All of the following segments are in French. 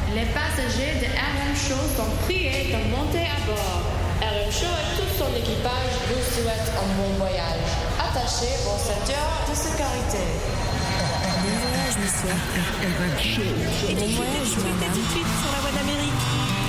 Les passagers de RM Show sont priés de monter à bord. RM Show et tout son équipage vous souhaitent un bon voyage. Attachez vos ceintures de sécurité. Bon voyage, monsieur. RM Show. Bon voyage, madame. Tout de suite sur la voie d'Amérique.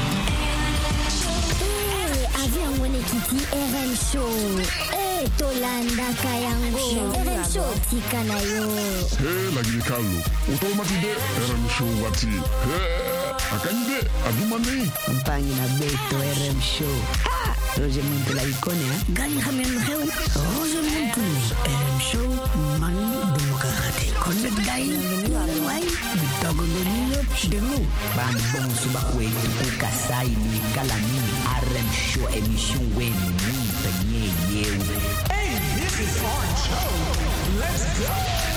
Avion Monekiti RM Show. Tolanda Kayango. RM Show Tikanayo. Lagi Carlo. Automatide RM Show wati. Akande adumani. Mpangi na beto RM Show. Roger Muntu la ikone Gani Hamel Heu. Roger Muntu. RM Show. Mani Demokrati. Kondet Gai. Wai. Bitago Donino. Demu. Ban bon subakwe tuku kasai ni kalami. RM Show émission wen ni penye yeu. Hey, this is Orange Show. Let's go.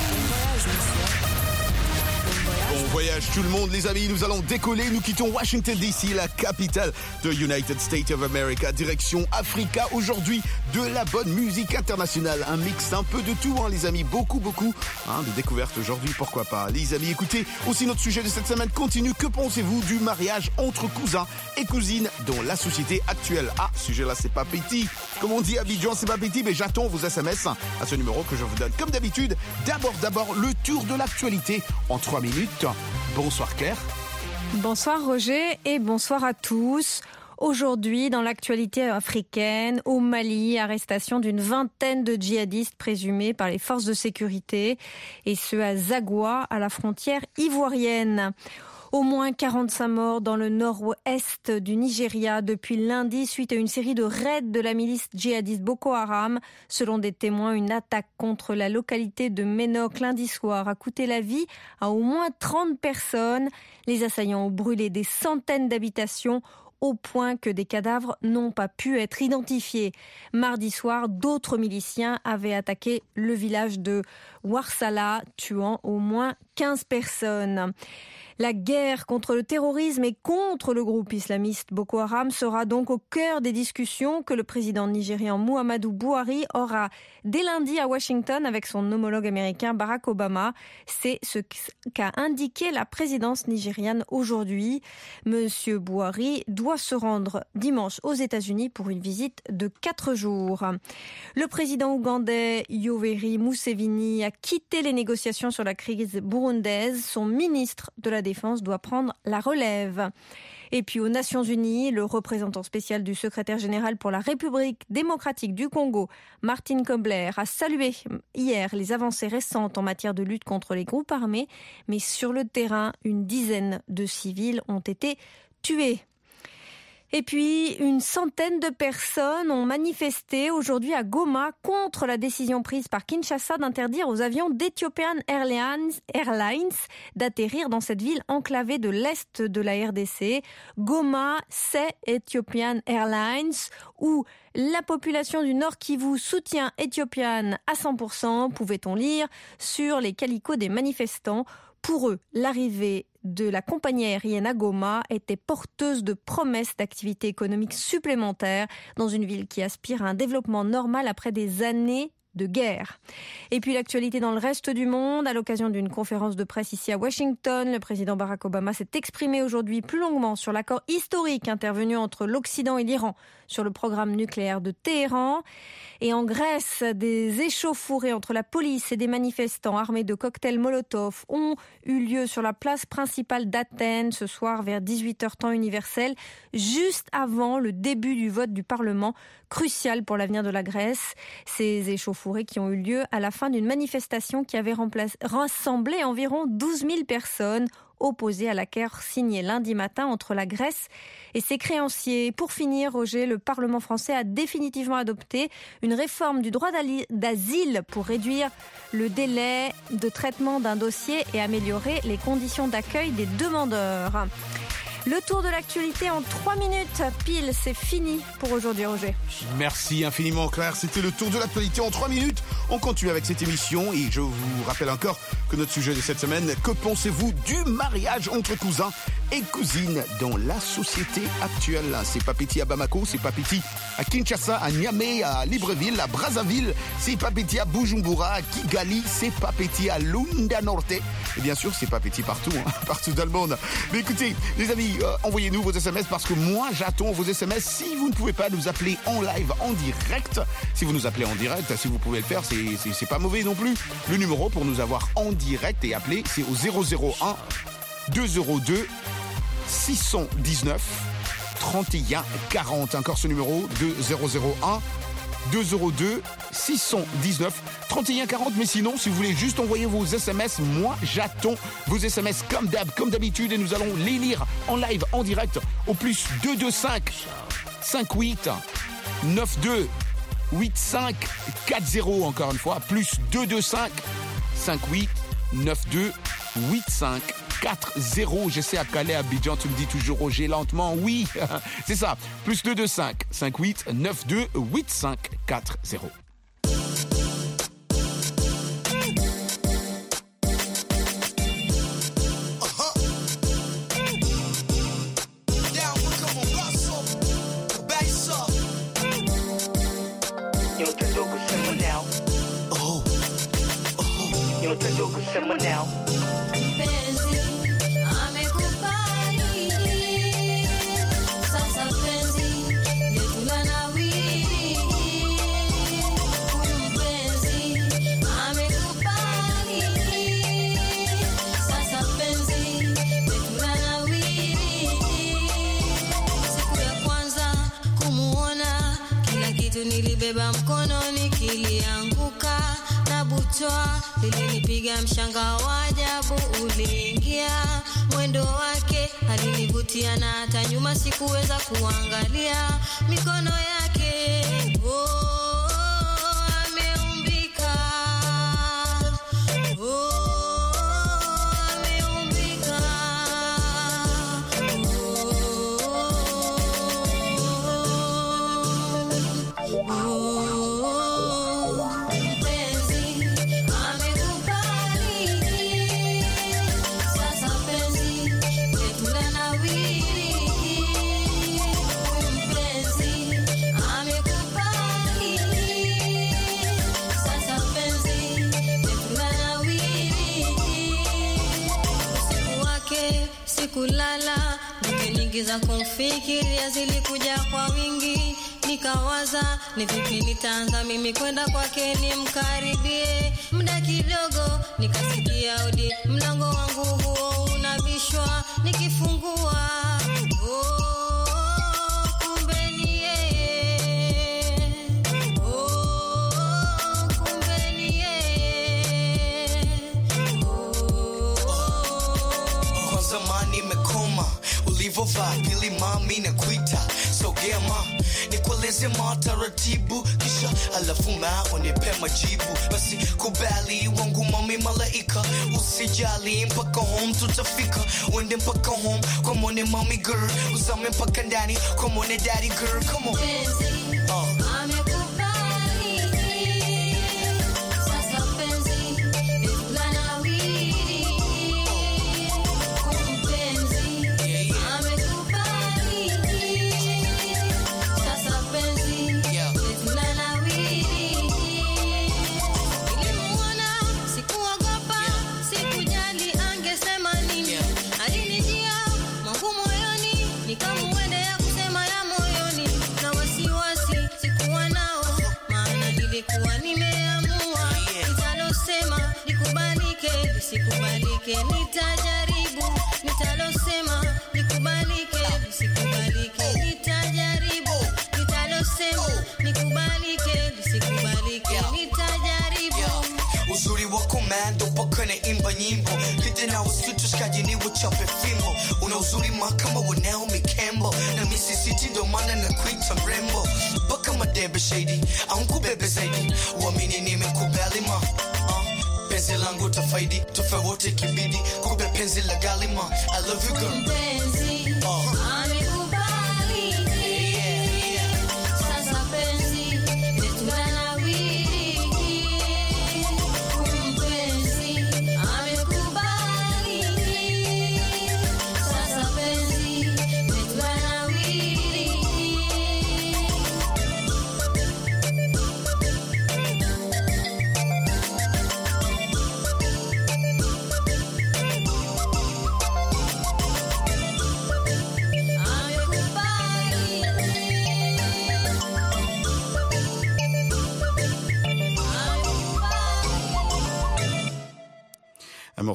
Bon voyage tout le monde les amis, nous allons décoller, nous quittons Washington DC, la capitale de United States of America, direction Africa aujourd'hui, de la bonne musique internationale, un mix un peu de tout les amis, beaucoup de découvertes aujourd'hui, pourquoi pas les amis. Écoutez, aussi notre sujet de cette semaine continue, que pensez-vous du mariage entre cousins et cousines dans la société actuelle? Ce sujet là c'est pas petit, comme on dit à Abidjan c'est pas petit, mais j'attends vos SMS à ce numéro que je vous donne comme d'habitude. D'abord le tour de l'actualité en 3 minutes. Bonsoir Claire. Bonsoir Roger et bonsoir à tous. Aujourd'hui, dans l'actualité africaine, au Mali, arrestation d'une vingtaine de djihadistes présumés par les forces de sécurité, et ce à Zagua, à la frontière ivoirienne. Au moins 45 morts dans le nord-ouest du Nigeria depuis lundi suite à une série de raids de la milice djihadiste Boko Haram. Selon des témoins, une attaque contre la localité de Ménoc lundi soir a coûté la vie à au moins 30 personnes. Les assaillants ont brûlé des centaines d'habitations au point que des cadavres n'ont pas pu être identifiés. Mardi soir, d'autres miliciens avaient attaqué le village de Ouarsala, tuant au moins 15 personnes. La guerre contre le terrorisme et contre le groupe islamiste Boko Haram sera donc au cœur des discussions que le président nigérian Muhammadu Buhari aura dès lundi à Washington avec son homologue américain Barack Obama. C'est ce qu'a indiqué la présidence nigériane aujourd'hui. Monsieur Buhari doit se rendre dimanche aux États-Unis pour une visite de 4 jours. Le président ougandais Yoweri Museveni a quitté les négociations sur la crise burundaise. Son ministre de la Défense doit prendre la relève. Et puis aux Nations Unies, le représentant spécial du secrétaire général pour la République démocratique du Congo, Martin Kobler, a salué hier les avancées récentes en matière de lutte contre les groupes armés, mais sur le terrain, une dizaine de civils ont été tués. Et puis, une centaine de personnes ont manifesté aujourd'hui à Goma contre la décision prise par Kinshasa d'interdire aux avions d'Ethiopian Airlines d'atterrir dans cette ville enclavée de l'Est de la RDC. Goma, c'est Ethiopian Airlines, où la population du Nord Kivu soutient Ethiopian à 100%, pouvait-on lire sur les calicots des manifestants. Pour eux, l'arrivée de la compagnie aérienne à Goma était porteuse de promesses d'activités économiques supplémentaires dans une ville qui aspire à un développement normal après des années de guerre. Et puis l'actualité dans le reste du monde, à l'occasion d'une conférence de presse ici à Washington, le président Barack Obama s'est exprimé aujourd'hui plus longuement sur l'accord historique intervenu entre l'Occident et l'Iran sur le programme nucléaire de Téhéran. Et en Grèce, des échauffourées entre la police et des manifestants armés de cocktails Molotov ont eu lieu sur la place principale d'Athènes ce soir vers 18h temps universel, juste avant le début du vote du Parlement, crucial pour l'avenir de la Grèce. Ces échauffourées qui ont eu lieu à la fin d'une manifestation qui avait rassemblé environ 12 000 personnes opposées à l'accord signé lundi matin entre la Grèce et ses créanciers. Pour finir, Roger, le Parlement français a définitivement adopté une réforme du droit d'asile pour réduire le délai de traitement d'un dossier et améliorer les conditions d'accueil des demandeurs. Le tour de l'actualité en 3 minutes pile, c'est fini pour aujourd'hui, Roger. Merci infiniment Claire, c'était le tour de l'actualité en 3 minutes. On continue avec cette émission et je vous rappelle encore que notre sujet de cette semaine, que pensez-vous du mariage entre cousins et cousine dans la société actuelle. C'est Papiti à Bamako, c'est Papiti à Kinshasa, à Niamey, à Libreville, à Brazzaville, c'est Papiti à Bujumbura, à Kigali, c'est Papiti à Lunda Norte. Et bien sûr, c'est Papiti partout, partout dans le monde. Mais écoutez, les amis, envoyez-nous vos SMS parce que moi, j'attends vos SMS. Si vous ne pouvez pas nous appeler en live, en direct, si vous nous appelez en direct, si vous pouvez le faire, c'est pas mauvais non plus. Le numéro pour nous avoir en direct et appeler, c'est au 001 202 619 31 40. Encore ce numéro de 001 202 619 31 40. Mais sinon, si vous voulez juste envoyer vos SMS, moi j'attends vos SMS comme d'habitude et nous allons les lire en live, en direct au plus 225 58 92 85 40. Encore une fois, plus 225 58 92 85 40. J'essaie à Calais, Abidjan, tu me dis toujours Roger lentement. Oui, c'est ça. Plus 225 58 92 85 40. Nilibeba mkononi kilianguka na butwa lilinipiga mshanga wa ajabu uliingia mwendo wake alinivutia na hata nyuma sikuweza kuangalia mikono yake ameumbika kulala ndoto nyingi za kumfikiria zilikuja kwa wingi nikawaza ni vipi nitaanza mimi kwenda kwake nimkaribie muda kidogo nikasikia odi mlango wangu huo unabishwa nikifungua kumbe ni yeye kumbe ni yeye zamani mekoma ulivovaa pili mami na kuita sogea ma nikueleze mataratibu kisha alafu unipe majibu basi kubali wangu mami malaika usijali mpaka home tutafika wende mpaka home kwa mone mami girl uzame mpaka ndani kwa mone daddy girl come on Sikubalike nitajaribu nitalosema nikubalike sikubalike nitajaribu nitalosema nikubalike sikubalike nitajaribu uzuri wa komando mpaka na imba nyimbo kite na usitushikaji ni wachape fimbo una uzuri makama wa Naomi Campbell na Missy City ndo maana na kuita mrembo mpaka madebe shady au kubebe zaidi uamini nimekubali ma penzi langu tafaidi tufe wote kibidi kube penzi la galima I love you girl penzi amekubali sasa penzi tunanawiri penzi amekubali sasa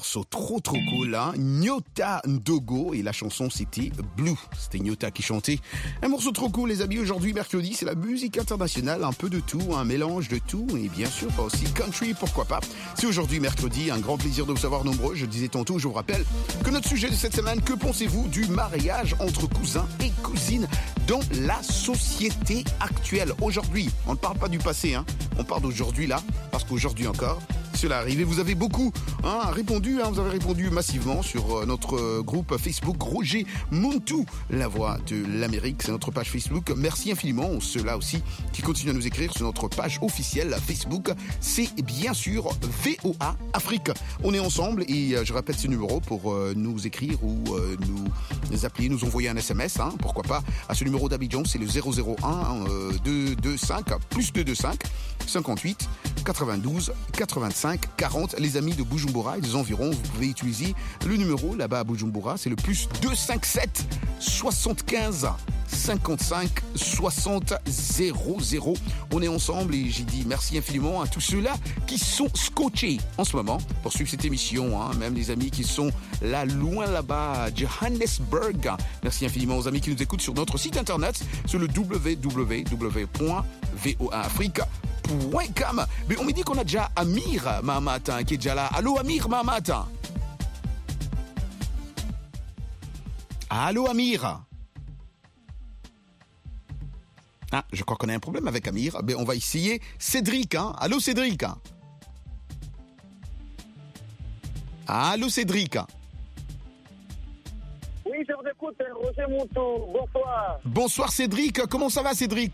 morceau trop cool, hein. Nyota Ndogo, et la chanson c'était Blue. C'était Nyota qui chantait. Un morceau trop cool, les amis. Aujourd'hui, mercredi, c'est la musique internationale, un peu de tout, un mélange de tout, et bien sûr aussi country, pourquoi pas. C'est aujourd'hui mercredi, un grand plaisir de vous savoir nombreux. Je disais tantôt, je vous rappelle que notre sujet de cette semaine, que pensez-vous du mariage entre cousins et cousines dans la société actuelle? Aujourd'hui, on ne parle pas du passé, hein. On parle d'aujourd'hui là, parce qu'aujourd'hui encore, cela arrive. Et vous avez beaucoup répondu, vous avez répondu massivement sur notre groupe Facebook Roger Montou, la voix de l'Amérique. C'est notre page Facebook. Merci infiniment. Ceux-là aussi qui continuent à nous écrire sur notre page officielle Facebook. C'est bien sûr VOA Afrique. On est ensemble et je répète ce numéro pour nous écrire ou nous appeler, nous envoyer un SMS. Pourquoi pas à ce numéro d'Abidjan. C'est le 001 225 plus 225 58 92 85 40. Les amis de Bujumbura et des environs, vous pouvez utiliser le numéro là-bas à Bujumbura, c'est le plus 257 75 55 60 00. On est ensemble et j'ai dit merci infiniment à tous ceux-là qui sont scotchés en ce moment pour suivre cette émission, même les amis qui sont là, loin là-bas à Johannesburg. Merci infiniment aux amis qui nous écoutent sur notre site internet, sur le www.voaafrique.com. Mais on me dit qu'on a déjà Amir Mahamata qui est déjà là. Allô Amir Mahamata. Allô Amir. Je crois qu'on a un problème avec Amir. On va essayer Cédric. Allô Cédric. Allô Cédric. Oui, je vous écoute, Roger Moutou. Bonsoir. Bonsoir Cédric. Comment ça va Cédric?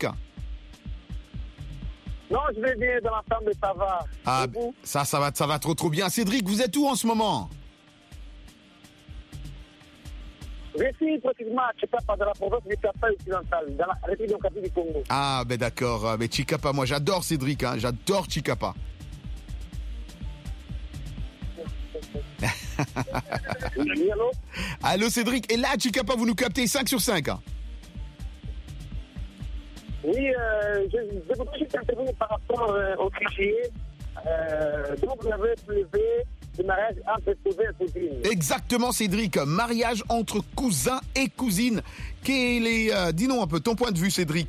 Non, je vais bien, dans l'ensemble, ça va. Ça va trop bien. Cédric, vous êtes où en ce moment? Je suis pratiquement à Chikapa, dans la province du Kapa occidental, dans la République démocratique du Congo. D'accord. Mais Chikapa, moi j'adore Cédric, j'adore Chikapa. Oui, allô? Allô Cédric, et là à Chikapa, vous nous captez 5 sur 5. Oui, je voudrais juste intervenir par rapport au cliché. Donc, vous avez soulevé le mariage entre cousins et cousines. Exactement, Cédric. Mariage entre cousins et cousines. Dis-nous un peu ton point de vue, Cédric.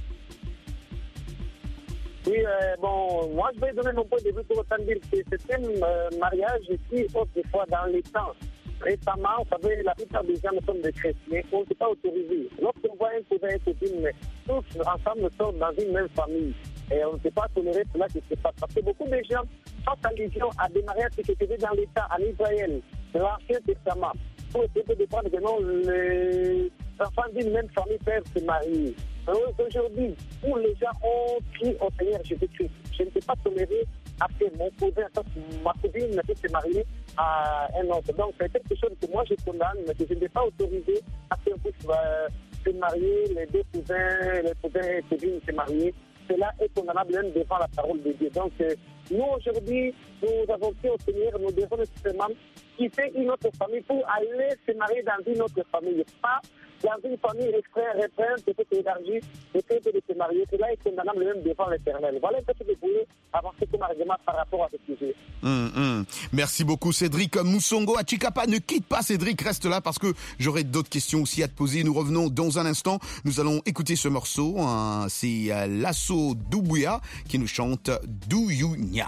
Oui, moi, je vais donner mon point de vue pour autant dire que c'est un mariage qui, autrefois, dans les temps, récemment, vous savez, la plupart des gens nous sommes des chrétiens, on ne peut pas autoriser. Lorsqu'on voit un cousin et une cousine, tous ensemble nous sommes dans une même famille. Et on ne peut pas tolérer cela qui se passe. Parce que beaucoup de gens font allusion à des mariages qui se faisaient dans l'État, en Israël, dans l'Ancien Testament. Pour essayer de prendre que non, les enfants d'une même famille peuvent se marier. Aujourd'hui, où les gens ont pris au Seigneur Jésus-Christ, je ne peux pas tolérer à ce que mon cousin, ma cousine ne peut se marier à un autre. Donc, c'est quelque chose que moi je condamne, mais que je ne vais pas autoriser à ce qu'on puisse se marier, les deux cousins, les cousins et les cousines se marier. Cela est condamnable même devant la parole de Dieu. Donc, nous, aujourd'hui, nous avons pris au Seigneur, nous devons nécessairement quitter une autre famille pour aller se marier dans une autre famille. Pas dans une famille restreinte, peut-être élargie, peut-être de se marier. Cela est condamnable même devant l'Éternel. Voilà un peu ce que je voulais avancer comme argument par rapport à ce sujet. Merci beaucoup, Cédric Moussongo. À Chikapa, ne quitte pas, Cédric, reste là parce que j'aurai d'autres questions aussi à te poser. Nous revenons dans un instant. Nous allons écouter ce morceau. C'est Lasso Doumbouya qui nous chante Douyounia.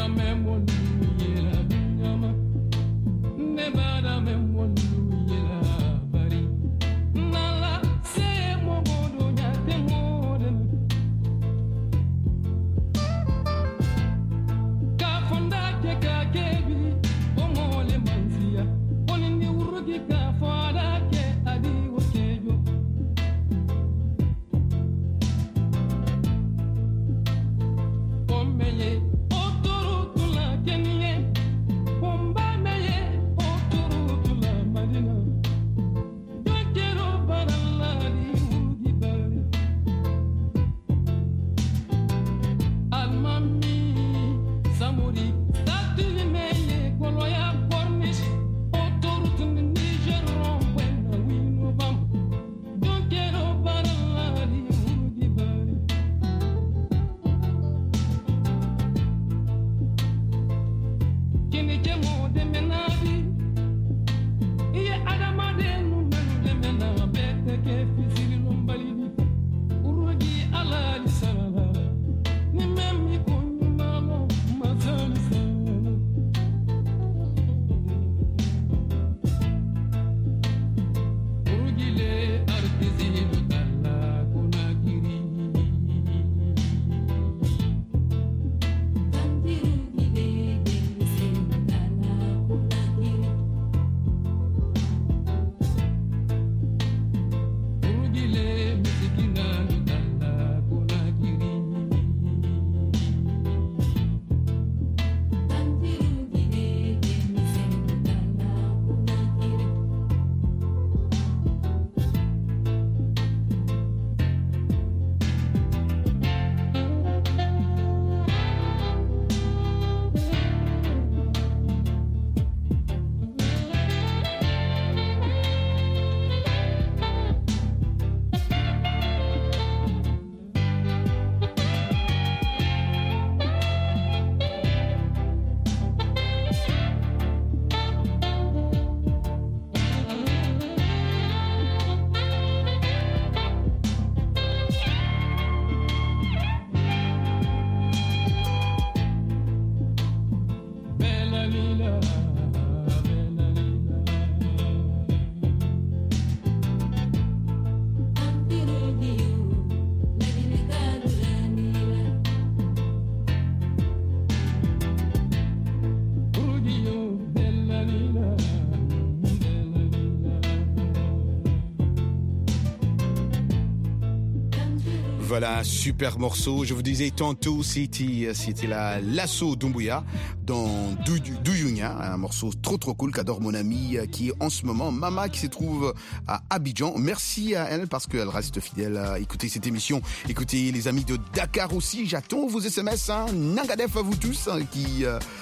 Voilà, super morceau. Je vous disais tantôt, c'était l'assaut Doumbouya dans Douyounia, un morceau trop cool qu'adore mon ami qui est en ce moment Mama, qui se trouve à Abidjan. Merci à elle parce qu'elle reste fidèle à écouter cette émission. Écoutez les amis de Dakar aussi, j'attends vos SMS. Nangadef à vous tous qui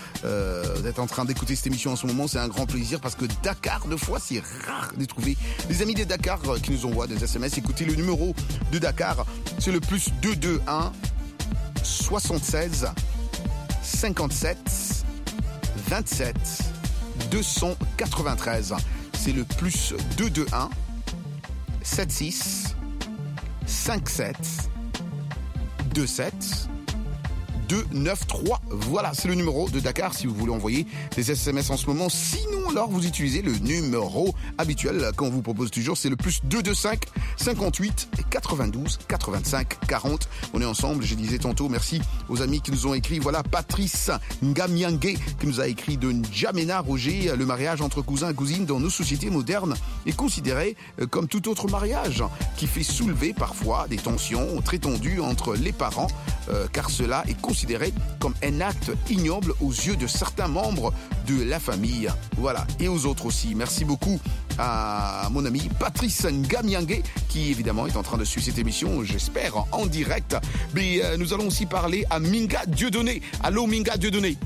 vous êtes en train d'écouter cette émission en ce moment. C'est un grand plaisir parce que Dakar, de fois, c'est rare de trouver des amis de Dakar qui nous envoient des SMS. Écoutez le numéro de Dakar, c'est le plus 221 76 57 27 293. C'est le plus 221 76 57 27 293. Voilà, c'est le numéro de Dakar si vous voulez envoyer des SMS en ce moment. Sinon, alors, vous utilisez le numéro habituel qu'on vous propose toujours. C'est le plus 225 58 92 85 40. On est ensemble, je disais tantôt. Merci aux amis qui nous ont écrit. Voilà, Patrice Ngamiangue qui nous a écrit de N'Djamena, Roger. Le mariage entre cousins et cousines dans nos sociétés modernes est considéré comme tout autre mariage qui fait soulever parfois des tensions très tendues entre les parents, car cela est considéré comme un acte ignoble aux yeux de certains membres de la famille. Voilà, et aux autres aussi. Merci beaucoup à mon ami Patrice Ngamiangue qui évidemment est en train de suivre cette émission, j'espère, en direct. Mais nous allons aussi parler à Minga Dieudonné. Allô Minga Dieudonné.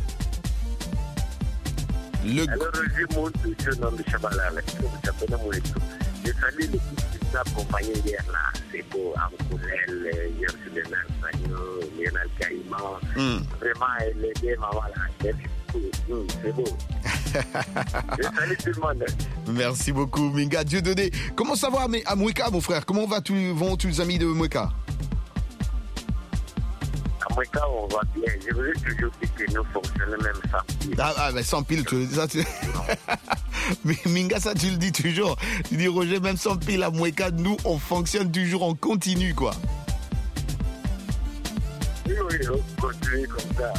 Alors, je monte ce nom de Chabalala. Je salue l'équipe qui nous a accompagnés hier là. C'est beau, Amkoulel, Yersulen Alfagno, Lionel Caïman. Vraiment, les deux, voilà. C'est beau. Je salue tout le monde. Merci beaucoup, Minga Dieudonné. Comment ça va à Mouika, mon frère? Comment vont tous les amis de Mouika? À Moueka, on va bien. Je vous ai toujours dit que nous fonctionnons même sans pile. Mais sans pile, Mais Minga, ça tu le dis toujours. Tu dis Roger, même sans pile à Moueka, nous on fonctionne toujours en continu, quoi. Oui, on continue comme ça.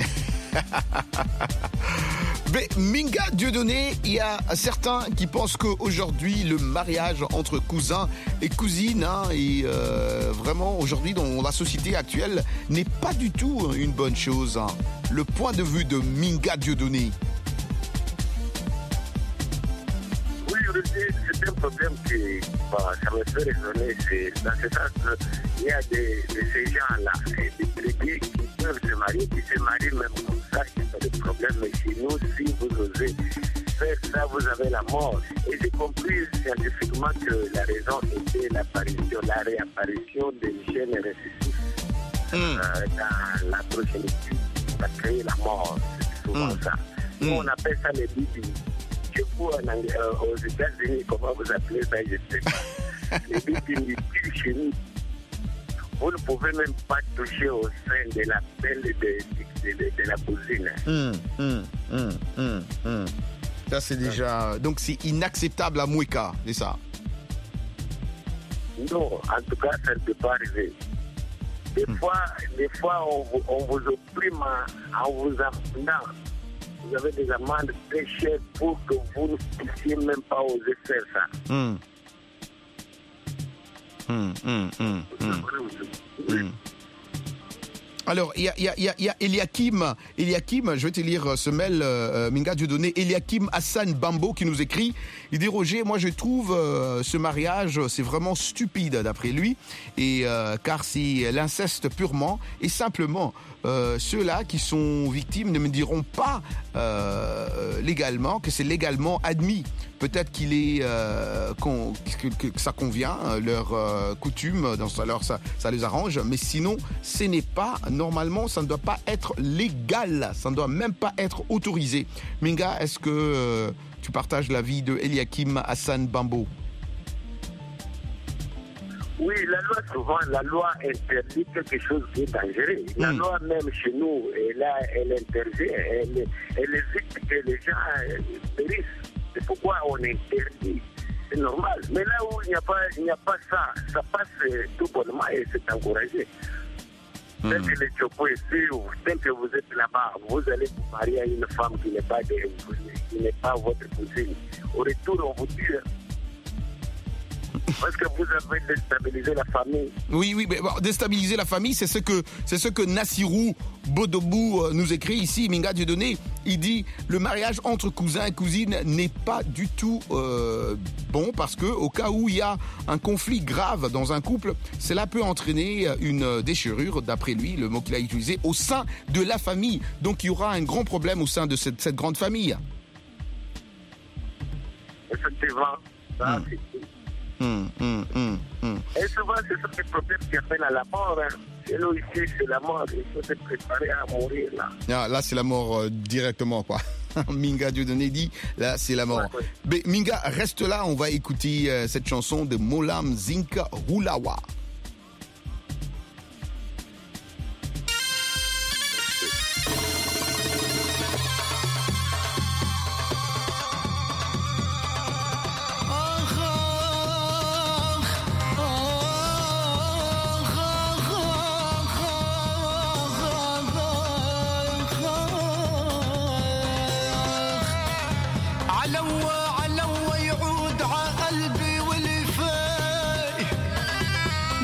Mais Minga Dieudonné, il y a certains qui pensent qu'aujourd'hui, le mariage entre cousins et cousines, et vraiment aujourd'hui dans la société actuelle, n'est pas du tout une bonne chose. Le point de vue de Minga Dieudonné. Oui, c'est un problème qui ça me fait raisonner. C'est dans ce sens qu'il y a ces gens-là, des tribus qui peuvent se marier, qui se marient même comme ça, il n'y a pas de problème. Mais chez nous, si vous osez faire ça, vous avez la mort. Et j'ai compris scientifiquement que la raison était la réapparition des gènes récessifs dans la progéniture. Ça crée la mort, c'est souvent ça. Nous, on appelle ça les bibis. Chez vous, aux États-Unis, comment vous appelez ça, je ne sais pas. Les bibis chez nous. Vous ne pouvez même pas toucher au sein de la pelle de la cousine. Ça, c'est déjà... Donc, c'est inacceptable à Moueka, c'est ça? Non, en tout cas, ça ne peut pas arriver. Des fois on vous opprime en vous amenant. Vous avez des amendes très chères pour que vous ne puissiez même pas oser faire ça. Alors, il y a Eliakim, je vais te lire ce mail, Minga Dieudonné, Eliakim Hassan Bambo qui nous écrit, il dit Roger, moi je trouve ce mariage, c'est vraiment stupide d'après lui, et car c'est l'inceste purement et simplement. Ceux-là qui sont victimes ne me diront pas légalement que c'est légalement admis. Peut-être qu'il est que ça convient, leur coutume, ça les arrange, mais sinon, ce n'est pas, normalement, ça ne doit pas être légal, ça ne doit même pas être autorisé. Minga, est-ce que tu partages l'avis de Eliakim Hassan Bambo? Oui, la loi interdit quelque chose qui est dangereux. La loi même chez nous, elle interdit, elle évite que les gens périssent. C'est pourquoi on interdit. C'est normal. Mais là où il n'y a pas ça, ça passe tout bonnement et c'est encouragé. Tel que les Tchopo ici, tel que vous êtes là-bas, vous allez vous marier à une femme qui n'est pas votre cousine. Au retour, on vous tue. Parce que vous avez déstabilisé la famille. Oui, mais déstabiliser la famille, c'est ce que Nassirou Bodobou nous écrit ici, Minga Dieudonné. Il dit le mariage entre cousins et cousines n'est pas du tout bon parce que au cas où il y a un conflit grave dans un couple, cela peut entraîner une déchirure, d'après lui, le mot qu'il a utilisé, au sein de la famille. Donc il y aura un grand problème au sein de cette grande famille. Effectivement, ça c'est tout. Et souvent, ce sont des problèmes qui appellent à la mort. Chez nous, ici, c'est la mort. Il faut se préparer à mourir, là. Là, c'est la mort directement, quoi. Minga Dieudonné dit, là, c'est la mort. Ouais. Mais Minga, reste là. On va écouter cette chanson de Molam Zinka Rulawa. علوى يعود عقلبي والفاي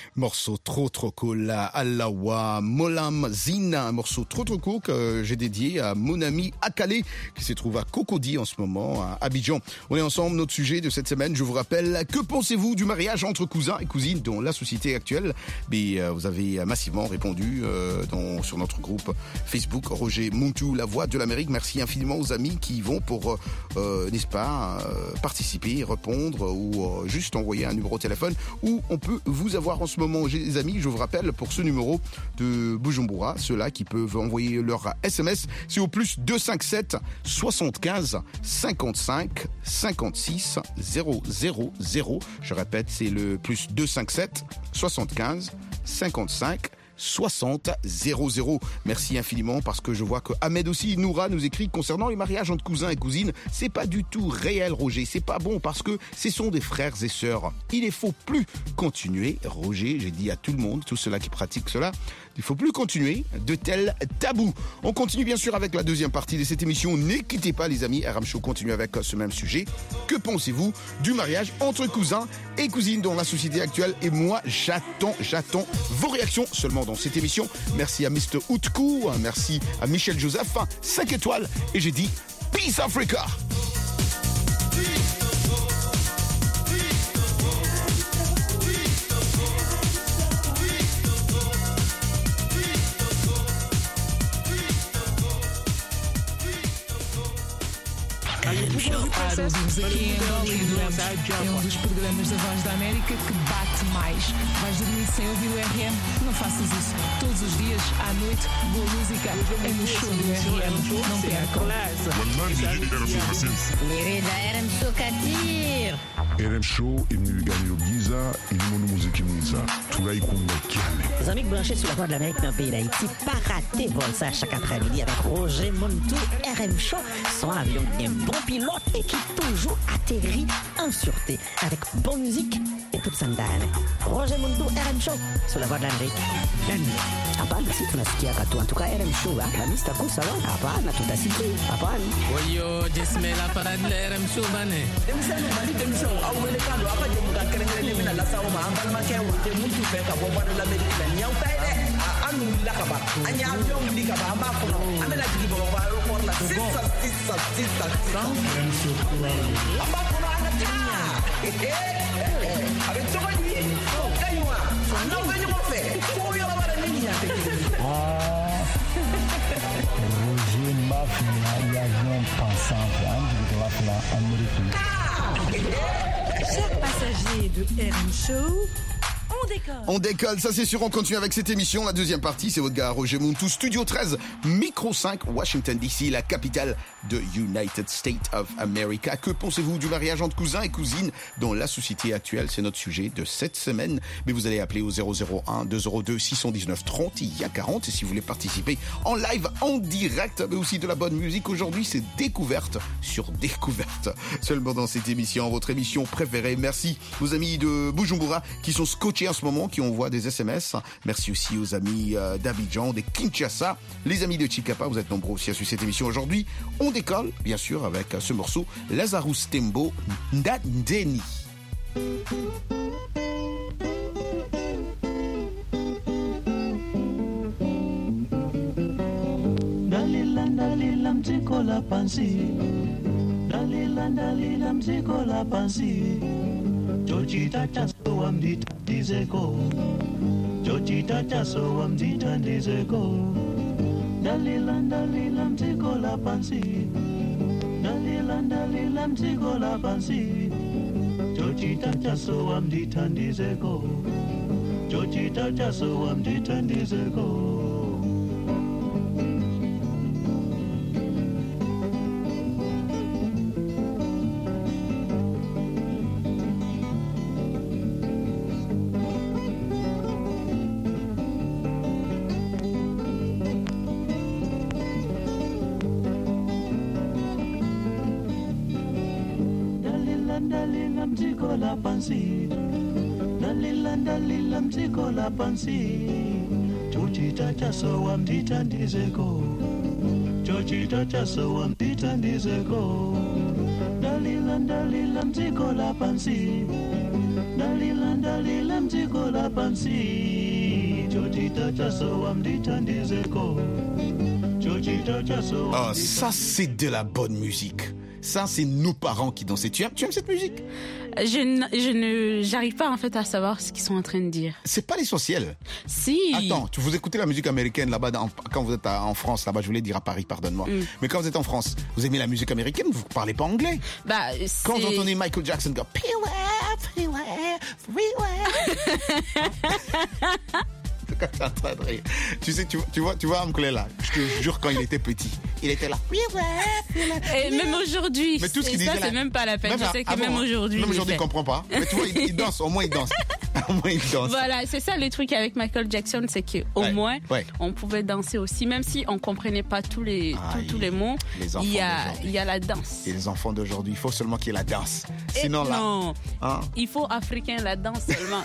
Morceau trop cool, Alawa Molam Zina, un morceau trop cool que j'ai dédié à mon ami Akale qui se trouve à Cocody en ce moment à Abidjan. On est ensemble, notre sujet de cette semaine, je vous rappelle, que pensez-vous du mariage entre cousins et cousines dans la société actuelle? Vous avez massivement répondu sur notre groupe Facebook Roger Muntu, la voix de l'Amérique. Merci infiniment aux amis qui y vont pour, n'est-ce pas, participer, répondre ou juste envoyer un numéro de téléphone où on peut vous avoir en ce moment. Les amis, je vous rappelle, pour ce numéro de Bujumbura, ceux-là qui peuvent envoyer leur SMS, c'est au plus 257 75 55 56 000. Je répète, c'est le plus 257 75 55 60 00. Merci infiniment parce que je vois que Ahmed aussi, Noura nous écrit concernant les mariages entre cousins et cousines, c'est pas du tout réel, Roger, c'est pas bon parce que ce sont des frères et sœurs. Il ne faut plus continuer, Roger, j'ai dit à tout le monde, tous ceux-là qui pratiquent cela, il ne faut plus continuer de tels tabous. On continue bien sûr avec la deuxième partie de cette émission. Ne quittez pas les amis, RM Show continue avec ce même sujet. Que pensez-vous du mariage entre cousins et cousines dans la société actuelle? Et moi, j'attends vos réactions seulement dans cette émission. Merci à Mr. Outkou, merci à Michel Joseph, 5 étoiles. Et j'ai dit Peace Africa. Ouvimos aqui em Hollywood. É um dos programas da Voz da América que bate mais. Vais dormir sem ouvir o RM? Não faças isso. Todos os dias, à noite, boa música é no show do RM. Não percam. Querida RM Show Kadir. RM Show imnigani giza ilimono muziki mwiza tulai kumba kiane. Les amis branchés sur la Voix de l'Amérique dans le pays d'Haïti, pas rater vol ça chaque après-midi avec Roger Muntu. RM Show, son avion qui est un bon pilote et qui toujours atterrit en sûreté avec bonne musique et toute sandale. Roger Muntu, RM Show sur la Voix de l'Amérique. Hapana, si tunasikia katu. En tout cas, RM Show, Mr. Kusala, hapana, tutasikia, hapana. Oyo, jismela para de RM Show, bane. Demissão, ao americano, a fazer um cara que na lação, uma ambala que é o de muito feca, vou para a América, não tá ele, a anu lá caba, a minha avião me liga para a máquina, a minha de vou para o porla, sista. A máquina anda tá. A gente vai vir, tem uma, não vem uma fé, foi ela para minha. Roger Mafia, l'avion pensant, Amérique. Chers passagers de RM Show, on décolle, ça c'est sûr, on continue avec cette émission. La deuxième partie, c'est votre gars Roger Muntu, Studio 13, Micro 5, Washington DC, la capitale de United States of America. Que pensez-vous du mariage entre cousins et cousines dans la société actuelle? C'est notre sujet de cette semaine. Mais vous allez appeler au 001 202 619 30, il y a 40. Et si vous voulez participer en live, en direct, mais aussi de la bonne musique, aujourd'hui c'est découverte sur découverte. Seulement dans cette émission, votre émission préférée. Merci aux amis de Bujumbura qui sont scotchés en ce moment, qui envoient des SMS. Merci aussi aux amis d'Abidjan, de Kinshasa, les amis de Chikapa. Vous êtes nombreux aussi à suivre cette émission aujourd'hui. On décolle, bien sûr, avec ce morceau Lazarus Tembo Ndadeni. Dalila mtiko la pansi, dalila mtiko la pansi. Chochita chaso wa mdita dizeko, chochita chaso wa mdita dizeko. Dalila mtiko la pansi, dalila mtiko la pansi. Chochita chaso wa mdita dizeko, chochita chaso wa mdita dizeko. Dalila mtiko la pansi, chochita chaso wa mdita dizeko, chochita chaso wa mdita dizeko. Dalila Dalila mziko la pansi. Dalila mziko la pansi. Chochita chaso amdita ndizeko. Chochita chaso. Oh, ça c'est de la bonne musique. Ça c'est nos parents qui dansaient. Tu aimes cette musique? J'arrive pas en fait à savoir ce qu'ils sont en train de dire. C'est pas l'essentiel. Si. Attends, vous écoutez la musique américaine là-bas quand vous êtes en France là-bas, je voulais dire à Paris, pardonne-moi. Mais quand vous êtes en France, vous aimez la musique américaine, vous parlez pas anglais. Bah, quand vous entendez Michael Jackson go t'es en train de rire. Tu sais, tu vois Amklé là, je te jure, quand il était petit, il était là. Et même aujourd'hui, mais tout ce qu'il disait, c'est même pas la peine. Je sais que même aujourd'hui, il comprend pas. Mais tu vois, il danse, au moins il danse. Au moins il danse. Voilà, c'est ça le truc avec Michael Jackson, c'est qu'au moins on pouvait danser aussi, même si on comprenait pas tous les mots. Il y a la danse. Et les enfants d'aujourd'hui, il faut seulement qu'il y ait la danse. Sinon non, il faut africain la danse seulement.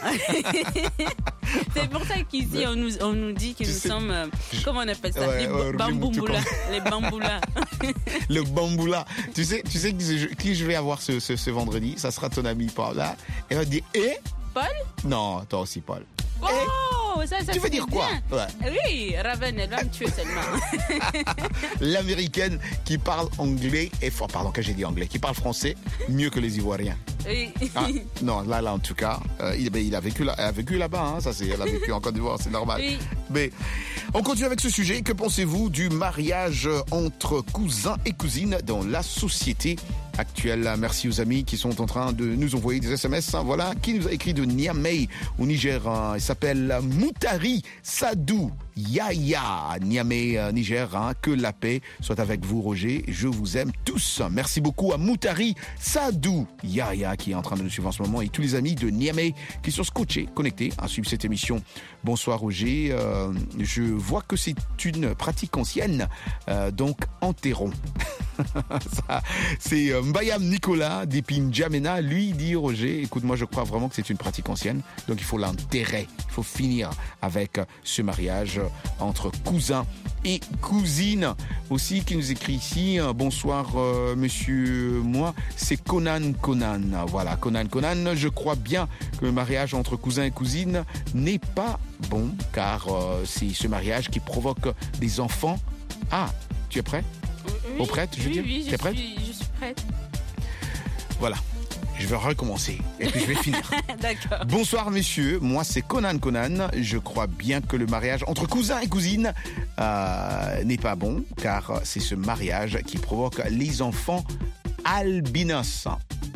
C'est pour ça qu'ici on nous dit que nous sommes comment on appelle ça, les bamboulas, les bamboulas. Le bamboula. Tu sais qui je vais avoir ce vendredi, ça sera ton ami Paul là. Elle va dire Paul? Non, toi aussi Paul. Oh, ça tu veux dire quoi? Oui, Raven, elle va me tuer seulement. L'américaine qui parle anglais quand j'ai dit anglais, qui parle français mieux que les Ivoiriens. Oui. Non, là en tout cas, il a vécu là-bas, ça c'est, elle a vécu en Côte d'Ivoire, c'est normal. Oui. Mais on continue avec ce sujet. Que pensez-vous du mariage entre cousins et cousines dans la société actuelle? Merci aux amis qui sont en train de nous envoyer des SMS. Voilà, qui nous a écrit de Niamey au Niger. Il s'appelle Moutari Sadou Yaya, Niamey, Niger. Que la paix soit avec vous, Roger. Je vous aime tous. Merci beaucoup à Moutari Sadou Yaya qui est en train de nous suivre en ce moment et tous les amis de Niamey qui sont scotchés, connectés à suivre cette émission. Bonsoir Roger. Je vois que c'est une pratique ancienne, donc enterrons. Ça, c'est Mbayam Nicolas d'Épine-Djamena. Lui dit Roger, écoute, moi je crois vraiment que c'est une pratique ancienne, donc il faut l'enterrer. Il faut finir avec ce mariage entre cousins et cousines. Aussi qui nous écrit ici, bonsoir monsieur, moi c'est Conan. Voilà, Conan, je crois bien que le mariage entre cousins et cousines n'est pas bon, car c'est ce mariage qui provoque des enfants. Ah, tu es prêt? Oui, prête, je veux dire. Oui, T'es prête? Je suis prête. Voilà, je vais recommencer et puis je vais finir. D'accord. Bonsoir messieurs, moi c'est Conan. Je crois bien que le mariage entre cousins et cousines n'est pas bon, car c'est ce mariage qui provoque les enfants albinos.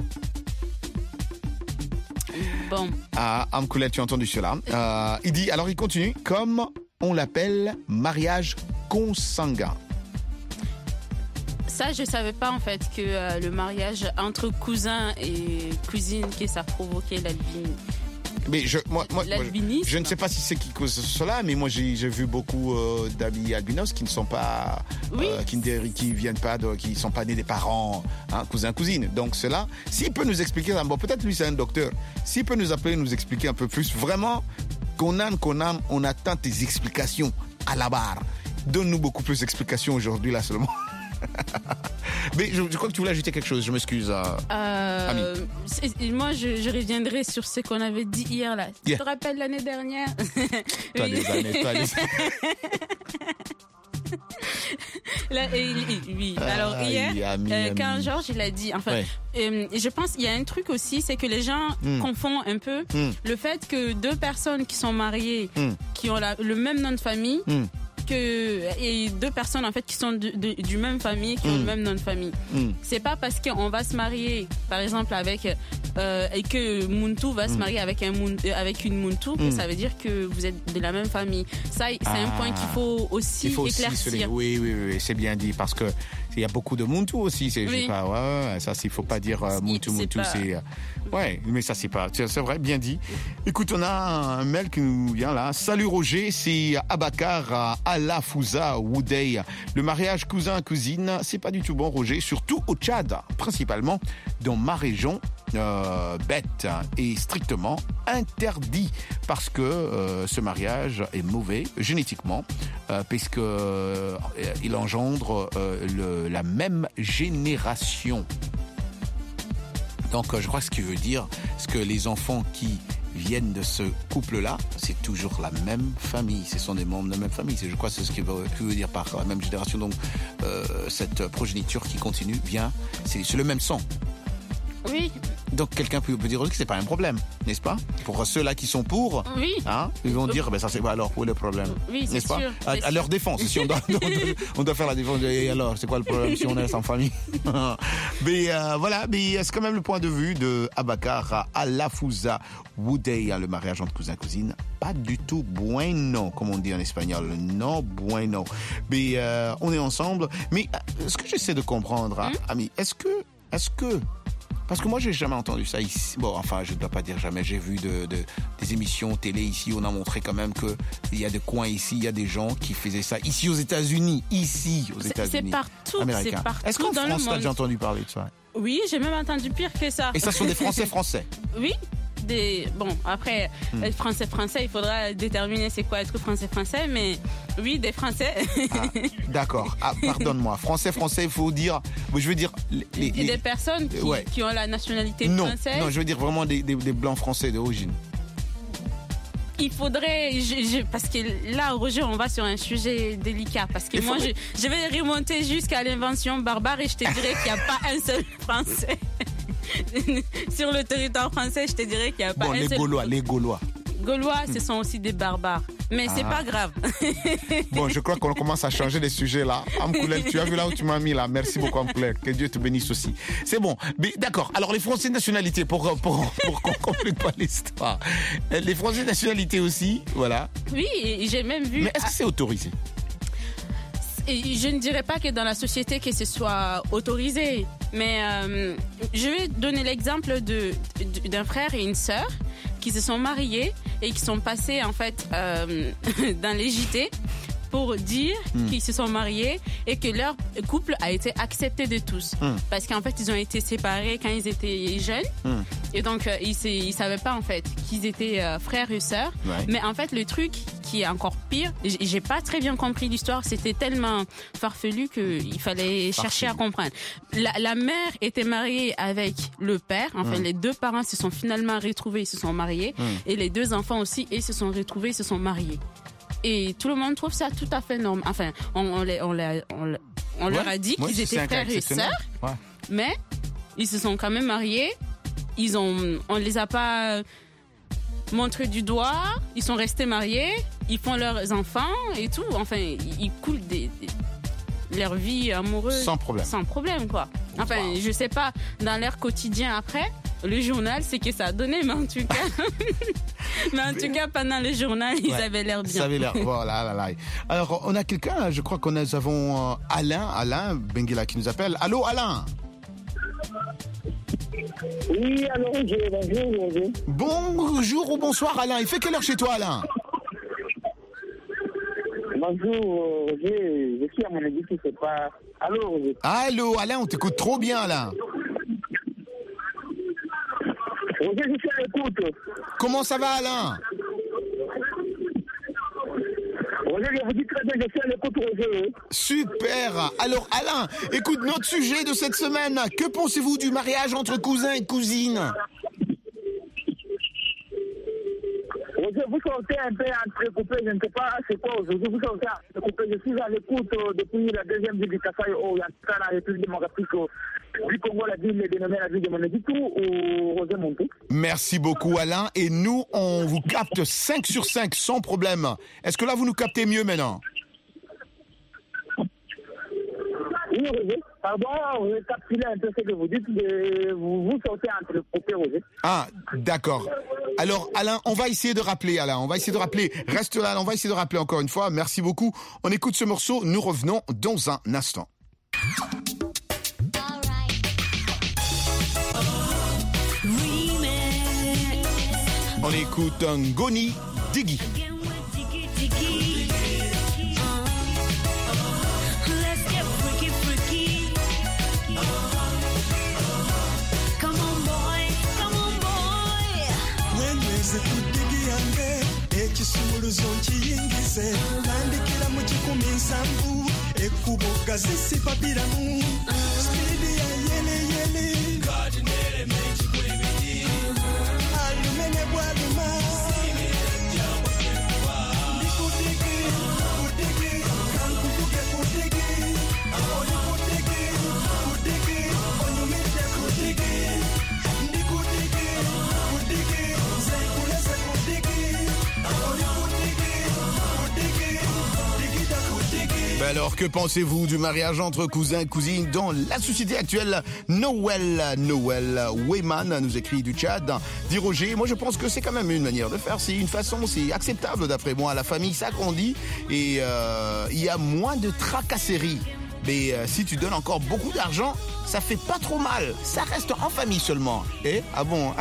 Bon. Amkoulette, tu as entendu cela. Il continue, comme on l'appelle mariage consanguin. Ça, je savais pas en fait que le mariage entre cousins et cousines, que ça provoquait l'albinisme. Mais je ne sais pas si c'est qui cause cela, mais moi j'ai vu beaucoup d'amis albinos qui ne sont pas, qui viennent pas, qui sont pas nés des parents, cousins, cousines. Donc cela, s'il peut nous expliquer, bon peut-être lui c'est un docteur, s'il peut nous appeler, nous expliquer un peu plus. Vraiment, Conan, on attend tes explications à la barre. Donne-nous beaucoup plus d'explications aujourd'hui là seulement. Mais je crois que tu voulais ajouter quelque chose, je m'excuse. Moi je reviendrai sur ce qu'on avait dit hier là. Tu te rappelles l'année dernière? Toi les années. Oui. Alors hier, quand Georges il a dit, enfin, je pense qu'il y a un truc aussi, c'est que les gens confondent un peu le fait que deux personnes qui sont mariées, qui ont le même nom de famille, et deux personnes en fait qui sont du même famille, qui ont le même nom de famille. C'est pas parce qu'on va se marier, par exemple avec et que Muntu va se marier avec une Muntu que ça veut dire que vous êtes de la même famille. Ça, c'est un point qu'il faut aussi éclaircir. Oui, c'est bien dit parce que il y a beaucoup de Muntu aussi. Ça, il faut pas dire Muntu, c'est. Ouais, mais ça c'est vrai, bien dit. Écoute, on a un mail qui nous vient là. Salut Roger, c'est Abakar Alafouza Woudey. Le mariage cousin-cousine, c'est pas du tout bon, Roger, surtout au Tchad, principalement dans ma région. Bête et strictement interdit parce que ce mariage est mauvais génétiquement puisque il engendre la même génération. Donc je crois que ce qu'il veut dire, c'est que les enfants qui viennent de ce couple-là, c'est toujours la même famille. Ce sont des membres de la même famille. Je crois que c'est ce qu'il veut dire par la même génération. Donc cette progéniture qui continue vient, c'est le même sang. Oui. Donc quelqu'un peut dire aussi que c'est pas un problème, n'est-ce pas? Pour ceux-là qui sont pour, oui. Hein, ils vont dire, ça c'est pas alors où est le problème? Oui, n'est-ce pas? sûr, à leur défense, si on doit faire la défense. Et alors, c'est quoi le problème si on est en famille? Mais voilà, mais c'est quand même le point de vue de Abakar Alafouza Woudey, le mariage entre cousins-cousines. Pas du tout bueno, comme on dit en espagnol. Non bueno. Mais on est ensemble. Mais ce que j'essaie de comprendre, ami, est-ce que parce que moi, j'ai jamais entendu ça ici. Bon, enfin, je ne dois pas dire jamais. J'ai vu des émissions télé ici. On a montré quand même qu'il y a des coins ici, il y a des gens qui faisaient ça. Ici, aux États-unis. C'est partout. Américains. C'est partout. Est-ce qu'en dans France, le tu as déjà entendu parler de ça? Oui, j'ai même entendu pire que ça. Et ça sont des Français? Oui. Bon, après, français, il faudra déterminer c'est quoi être français, mais oui, des Français. D'accord. Pardonne-moi. Français, il faut dire, je veux dire... Des personnes qui ont la nationalité française. Non, je veux dire vraiment des blancs français d'origine. Il faudrait, parce que là, Roger, on va sur un sujet délicat. Parce que je vais remonter jusqu'à l'invention barbare et je te dirais qu'il n'y a pas un seul Français. Sur le territoire français, je te dirais qu'il n'y a pas un seul... Les Gaulois, ce sont aussi des barbares. Mais c'est pas grave. Bon, je crois qu'on commence à changer les sujets là. Amkoulel, tu as vu là où tu m'as mis là. Merci beaucoup Amkoulel. Que Dieu te bénisse aussi. C'est bon. Mais d'accord. Alors les Français de nationalité, pour qu'on complète pas l'histoire. Les Français de nationalité aussi, voilà. Oui, j'ai même vu... Mais est-ce que c'est autorisé? Je ne dirais pas que dans la société que ce soit autorisé, mais je vais donner l'exemple d'un frère et une sœur qui se sont mariés et qui sont passés en fait dans les JT pour dire qu'ils se sont mariés et que leur couple a été accepté de tous. Parce qu'en fait, ils ont été séparés quand ils étaient jeunes. Et donc, ils savaient pas en fait qu'ils étaient frères et sœurs. Ouais. Mais en fait, le truc qui est encore pire, j'ai pas très bien compris l'histoire. C'était tellement farfelu qu'il fallait chercher à comprendre. La mère était mariée avec le père. Enfin, les deux parents se sont finalement retrouvés, ils se sont mariés. Et les deux enfants aussi, ils se sont retrouvés, ils se sont mariés. Et tout le monde trouve ça tout à fait normal. Enfin, on leur a dit qu'ils étaient frères et sœurs, mais ils se sont quand même mariés. On les a pas montré du doigt. Ils sont restés mariés. Ils font leurs enfants et tout. Enfin, ils coulent leur vie amoureuse sans problème, quoi. Enfin, je sais pas dans leur quotidien après. Le journal, c'est que ça a donné, mais en tout cas, pendant le journal, ils avaient l'air bien. Ils avaient l'air, voilà, là. Alors, on a quelqu'un, je crois que nous avons Alain Benguela qui nous appelle. Allô, Alain? Oui, allô, bonjour. Bonjour ou bonsoir, Alain. Il fait quelle heure chez toi, Alain? Bonjour, Roger. Je suis à mon avis que c'est pas... Allô, Roger. Allô, Alain, on t'écoute trop bien, Alain. Roger, je suis à l'écoute. Comment ça va, Alain? Roger, je vous dis très bien, je suis à l'écoute, Roger. Super. Alors, Alain, écoute, notre sujet de cette semaine. Que pensez-vous du mariage entre cousins et cousines? Roger, vous sortez un peu entrecoupé, je ne sais pas c'est quoi aujourd'hui, vous sortez entrecoupé. Je suis à l'écoute depuis la deuxième ville du Kasaï, en la République démocratique du Congo, la ville est dénommée la ville de Moneditou, ou Roger Montou. Merci beaucoup, Alain. Et nous, on vous capte 5 sur 5 sans problème. Est-ce que là, vous nous captez mieux maintenant? Oui, Roger. Pardon, je capte un peu ce que vous dites, vous sortez entrecoupé, Roger. Ah, d'accord. Alors, Alain, on va essayer de rappeler, Alain. On va essayer de rappeler. Reste là, on va essayer de rappeler encore une fois. Merci beaucoup. On écoute ce morceau. Nous revenons dans un instant. On écoute Ngoni Diggy. ekisumuluzo nkiyingize tandikira mu 17 ekkubo gazisipapiramu stidi ya yeleyele Alors, que pensez-vous du mariage entre cousins et cousines dans la société actuelle? Noël Weyman nous écrit du Tchad. Dit Roger, moi je pense que c'est quand même une manière de faire. C'est une façon, c'est acceptable d'après moi. La famille s'agrandit et il y a moins de tracasseries. Mais si tu donnes encore beaucoup d'argent, ça fait pas trop mal. Ça reste en famille seulement. Eh? Ah bon?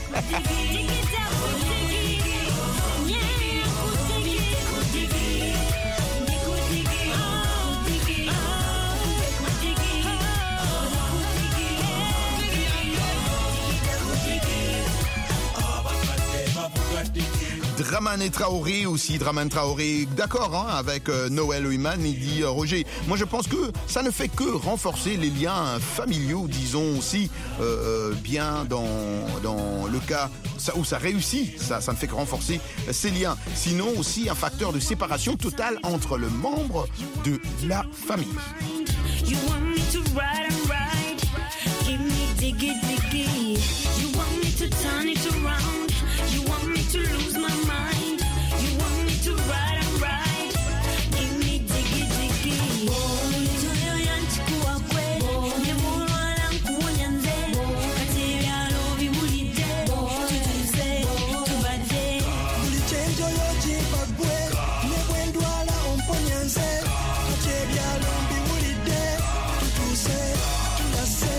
Dramane Traoré aussi, Dramane Traoré, d'accord hein, avec Noël Weyman, il dit Roger, moi je pense que ça ne fait que renforcer les liens familiaux, disons aussi, bien dans le cas où ça réussit, ça ne fait que renforcer ces liens. Sinon aussi un facteur de séparation totale entre le membre de la famille. You want me to ride and ride, give me diggy diggy, you want me to turn it around, you want me to lose my mind, you want me to ride and ride, give me diggy diggy. Tuyo yanchikuwa kwe, nyemulwa lankuwa nyanze, kateya lobi mulide, tutuze, tubade. Ulichenjo yoji bagwe, nyebwendwala ompo nyanze, kateya lobi mulide, tutuze, tunase.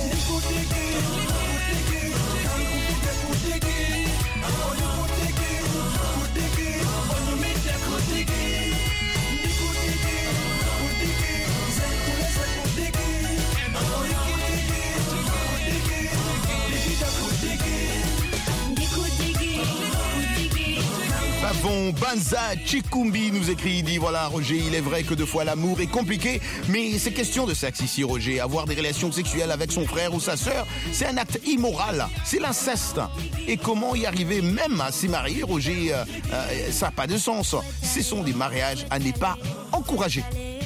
Bon, Banza Chikumbi nous écrit, il dit voilà Roger, il est vrai que deux fois l'amour est compliqué, mais c'est question de sexe ici Roger. Avoir des relations sexuelles avec son frère ou sa sœur, c'est un acte immoral, c'est l'inceste. Et comment y arriver même à s'y marier Roger, ça n'a pas de sens. Ce sont des mariages à ne pas encourager.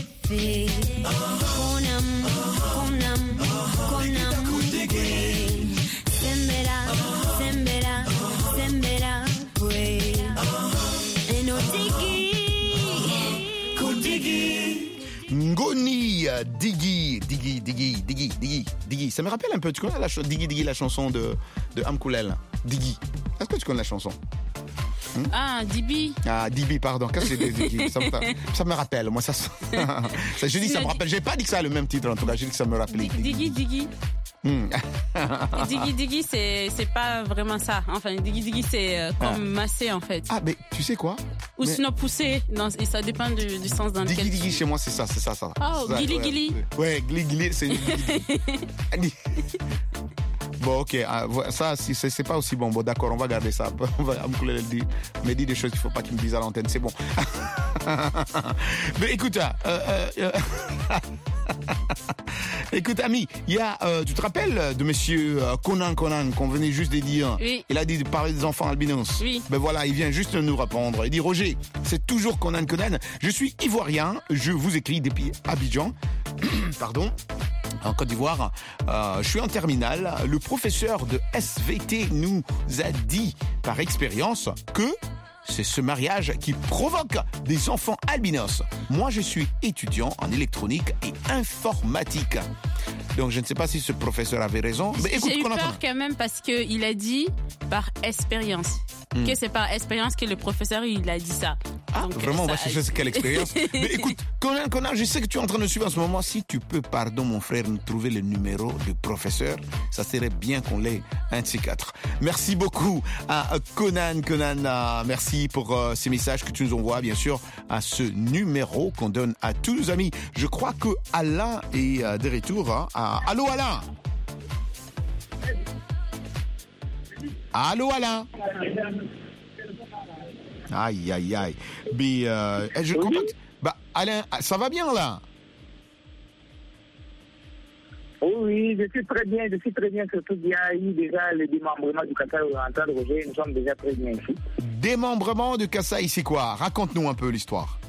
Ngoni, Diggy. Ça me rappelle un peu, tu connais Diggy, la chanson de Amkoulel. Diggy. Est-ce que tu connais la chanson? Ah, Dibi. Ah, Dibi, pardon. Qu'est-ce que c'est Diggy? Ça me rappelle. Moi, je dis ça me rappelle. J'ai pas dit que ça a le même titre en tout cas. J'ai dit que ça me rappelait. Diggy. Diggy, c'est pas vraiment ça. Enfin, Diggy, c'est comme masser en fait. Ah, mais tu sais quoi? Ou sinon pousser. Non, et ça dépend du sens dans lequel. Diggy, chez moi, c'est ça. Oh, Gili. Ouais, Gili, c'est. Bon, ok, ça, c'est pas aussi bon. Bon, d'accord, on va garder ça. Me dit des choses qu'il faut pas qu'il me dise à l'antenne, c'est bon. Mais écoute, écoute, ami, il y a, tu te rappelles de monsieur Conan qu'on venait juste de dire? Oui. Il a dit de parler des enfants albinos. Oui. Ben voilà, il vient juste de nous répondre. Il dit Roger, c'est toujours Conan. Je suis ivoirien, je vous écris depuis Abidjan. Pardon. En Côte d'Ivoire, je suis en terminale. Le professeur de SVT nous a dit par expérience que c'est ce mariage qui provoque des enfants albinos. Moi, je suis étudiant en électronique et informatique. Donc, je ne sais pas si ce professeur avait raison. Mais écoute, j'ai eu peur quand même parce qu'il a dit par expérience. Que c'est par expérience que le professeur il a dit ça. Ah, donc, vraiment, on va chercher quelle expérience. Mais écoute, Conan, je sais que tu es en train de suivre en ce moment. Si tu peux, pardon mon frère, nous trouver le numéro du professeur, ça serait bien qu'on l'ait un de ces quatre. Merci beaucoup à Conan. Merci pour ces messages que tu nous envoies, bien sûr, à ce numéro qu'on donne à tous nos amis. Je crois que Alain est de retour. Hein. Allô, Alain? Allô, Alain? Aïe. Mais, je comprends. Bah, Alain, ça va bien, là? Oui, je suis très bien, surtout qu'il y a eu déjà le démembrement du Kasaï oriental, Roger, nous sommes déjà très bien ici. Démembrement de Kasaï, c'est quoi? Raconte-nous un peu l'histoire.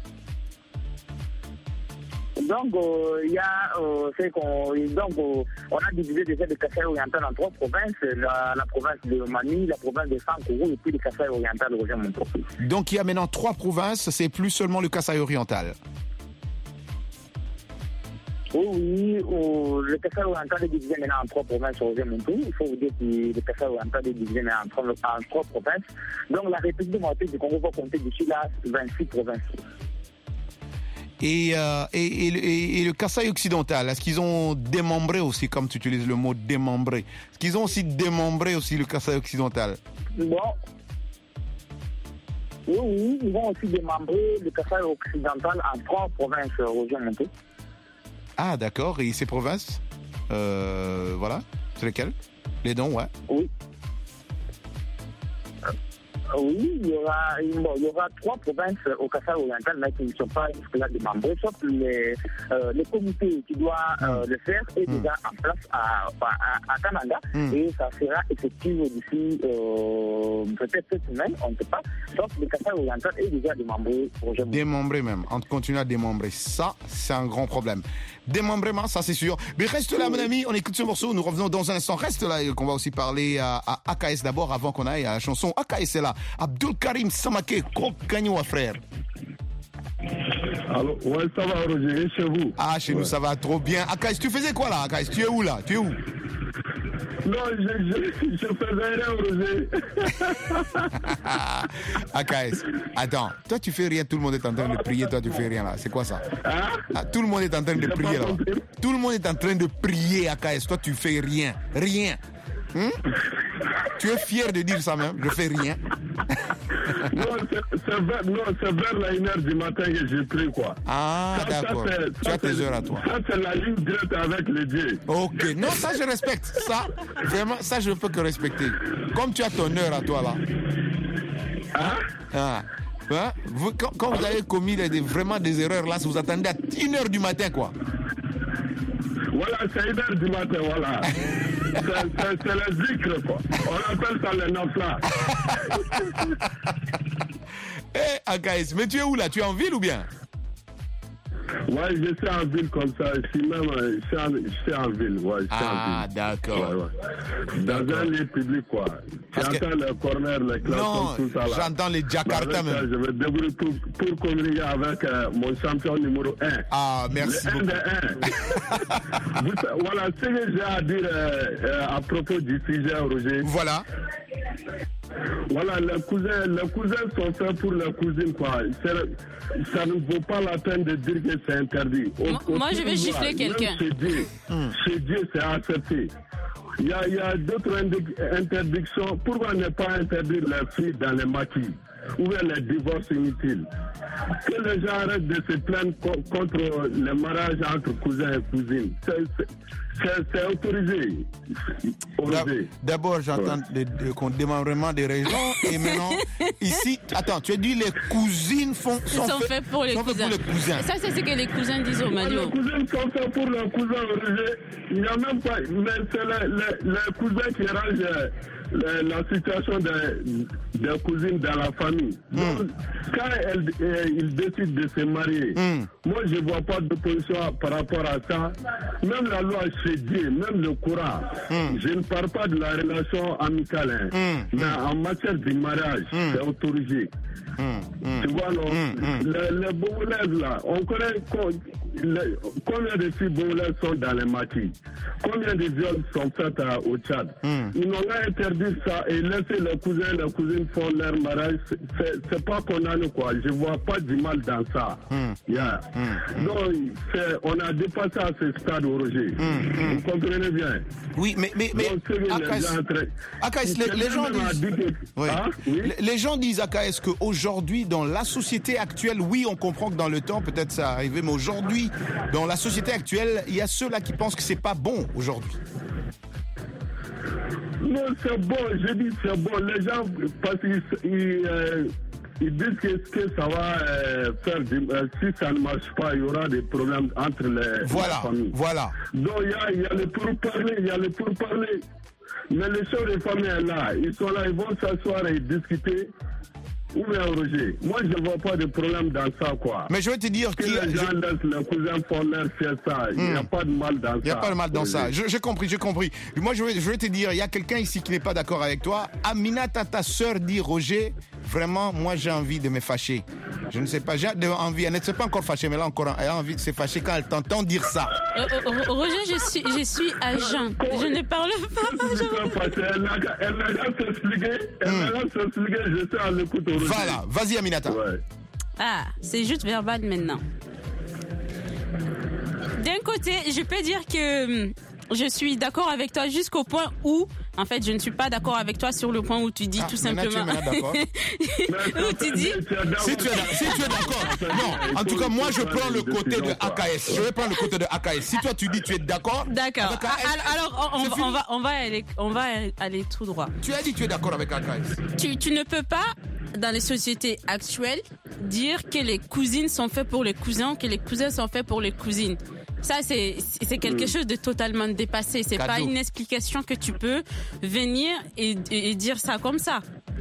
Donc, il y a on a divisé déjà le Kasaï oriental en trois provinces, la province de Mani, la province de Sankourou et puis le Kasaï oriental, Roger, mon profil. Donc, il y a maintenant trois provinces, c'est plus seulement le Kasaï oriental. Oui, le Kassai oriental est divisé maintenant en 3 provinces au Montou. Il faut vous dire que le Kassai oriental est divisé maintenant en 3 provinces. Donc la République démocratique du Congo va compter d'ici là 26 provinces. Et le Kassai occidental, est-ce qu'ils ont démembré aussi, comme tu utilises le mot démembré? Est-ce qu'ils ont aussi démembré aussi le Kassai occidental? Bon. Oui, ils vont aussi démembrer le Kassai occidental en 3 provinces au Montou. Ah, d'accord. Et ces provinces, voilà, c'est lesquelles? Les dons, ouais. Oui. Oui, il y aura 3 provinces au Kassai oriental, mais qui ne sont pas jusque-là démembrées, sauf les comités qui doivent le faire est déjà en place à Kananga, et ça sera effectif d'ici peut-être cette semaine, on ne sait pas, sauf le Kassai oriental est déjà démembré. Démembré même, on continue à démembrer. Ça, c'est un grand problème. Démembrement, ça c'est sûr. Mais reste là, mon ami, on écoute ce morceau, nous revenons dans un instant. Reste là, qu'on va aussi parler à AKS d'abord, avant qu'on aille à la chanson. AKS est là. Abdul Karim Samake, gros gagnant à frère. Alors, ouais, ça va, Roger, et chez vous? Ah, chez nous, ça va trop bien. AKS, tu faisais quoi là, AKS? Tu es où là? Tu es où? Non, je faisais rien, Roger. AKS, attends, toi tu fais rien, tout le monde est en train de prier, toi tu fais rien là, c'est quoi ça? Tout le monde est en train de prier là. Tout le monde est en train de prier, AKS, toi tu fais rien, rien. Tu es fier de dire ça même? Je fais rien. Non, c'est vers la 1h du matin que j'ai pris quoi. Ah, d'accord. Tu as tes heures à toi. Ça, c'est la ligne droite avec le Dieu. Ok, non, ça je respecte. Ça, vraiment, ça je ne peux que respecter. Comme tu as ton heure à toi là. Quand vous avez commis vraiment des erreurs là, vous attendez à 1h du matin quoi. Voilà, c'est 1h du matin, voilà. C'est le zikr, quoi. On appelle ça le nafla. AKS, mais tu es où là? Tu es en ville ou bien? Ouais, je suis en ville comme ça. Je suis en ville. Ouais, en ville. D'accord. Ouais. Dans un lieu public, quoi. Tu entends les corners, les classes, tout ça là. J'entends les Jakarta même. Je vais débrouiller pour communiquer avec mon champion numéro 1. Ah, merci beaucoup. Voilà ce que j'ai à dire à propos du sujet, Roger. Voilà. Voilà, les cousins sont faits pour les cousines, quoi. Ça ne vaut pas la peine de dire que c'est interdit. Moi, je vais gifler quelqu'un. Chez Dieu, c'est accepté. Il y a d'autres interdictions. Pourquoi ne pas interdire les filles dans les maquis ou les divorces inutiles? Que les gens arrêtent de se plaindre contre les mariages entre cousins et cousines. C'est autorisé. D'abord, j'entends le démembrement des régions et maintenant, ici, attends, tu as dit les cousines sont faites pour les cousins. Ça, c'est ce que les cousins disent au Mali. Les cousines sont faites pour les cousins. Il n'y a même pas, mais c'est les cousins qui rangent la situation des cousines dans la famille. Donc, quand ils décident de se marier, moi je ne vois pas d'opposition par rapport à ça. Même la loi chez Dieu, même le Coran, je ne parle pas de la relation amicale, mais en matière de mariage, c'est autorisé. Tu vois, les Bongolaises là, on connaît combien de filles Bongolaises sont dans les maquis, combien de viols sont faits au Tchad. Ils n'ont pas interdit ça et laisser les cousins et les cousines font leur mariage, c'est pas condamné quoi. Je vois pas du mal dans ça. Donc on a dépassé à ce stade, Roger. Vous comprenez bien? Oui, mais AKS, les gens disent, les gens disent AKS qu'aujourd'hui dans la société actuelle, oui, on comprend que dans le temps peut-être ça arrivait, mais aujourd'hui dans la société actuelle, il y a ceux-là qui pensent que c'est pas bon aujourd'hui. Non, c'est bon, je dis c'est bon. Les gens, parce qu'ils disent que ça va faire, si ça ne marche pas, il y aura des problèmes entre les familles. Voilà. Donc il y a le pourparler, mais le chef de famille est là. Ils sont là, ils vont s'asseoir et discuter. Ou bien Roger, moi je ne vois pas de problème dans ça quoi. Mais je vais te dire que les gens laissent les cousins font leur fiesta. Il n'y a pas de mal dans ça. Il n'y a pas de mal dans ça. J'ai compris. Moi je vais te dire, il y a quelqu'un ici qui n'est pas d'accord avec toi. Aminata, ta sœur dit Roger, vraiment moi j'ai envie de me fâcher. Je ne sais pas, j'ai envie, elle ne s'est pas encore fâchée, mais là encore, elle a envie de se fâcher quand elle t'entend dire ça. Roger, je suis à jeun. Je ne parle pas. Elle n'a qu'à s'expliquer. Je suis à l'écoute. Voilà, vas-y Aminata. Ouais. Ah, c'est juste verbal maintenant. D'un côté, je peux dire que je suis d'accord avec toi jusqu'au point où, en fait, je ne suis pas d'accord avec toi sur le point où tu dis tout simplement. Où tu dis. Si tu es d'accord. Non, en tout cas, moi, je prends le côté de AKS. Je vais prendre le côté de AKS. Si toi, tu dis tu es d'accord. D'accord. Alors, on va aller tout droit. Tu as dit tu es d'accord avec AKS. Tu ne peux pas, dans les sociétés actuelles, dire que les cousines sont faites pour les cousins, que les cousins sont faits pour les cousines. Ça, c'est quelque chose de totalement dépassé. C'est pas une explication que tu peux venir et dire ça comme ça.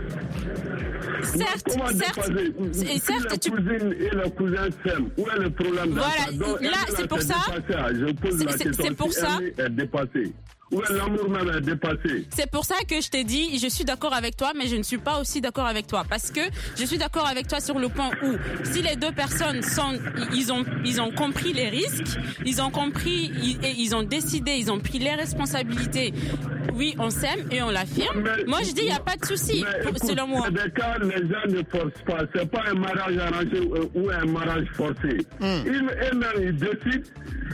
Certes, tu... cousine et le cousin s'aiment. Où est le problème? Voilà, là, c'est pour ça. C'est pour ça. Où est l'amour même est dépassé? C'est pour ça que je t'ai dit, je suis d'accord avec toi, mais je ne suis pas aussi d'accord avec toi. Parce que je suis d'accord avec toi sur le point où, si les deux personnes ils ont compris les risques, ils ont compris, ils ont décidé, ils ont pris les responsabilités. Oui, on s'aime et on l'affirme. Moi, je dis, il n'y a pas de souci, selon moi. Dans des cas, les gens ne forcent pas. C'est pas un mariage arrangé ou un mariage forcé. Eux-mêmes, ils décident.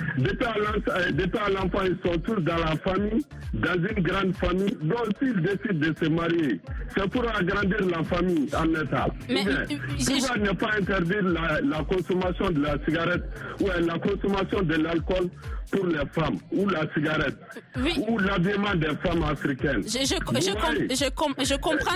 Depuis à l'enfant, ils sont tous dans la famille, dans une grande famille. Donc, s'ils décident de se marier, c'est pour agrandir la famille en état. Pourquoi ne pas interdire la consommation de la cigarette ou la consommation de l'alcool pour les femmes, ou la cigarette, ou l'habillement des femmes africaines? Je comprends.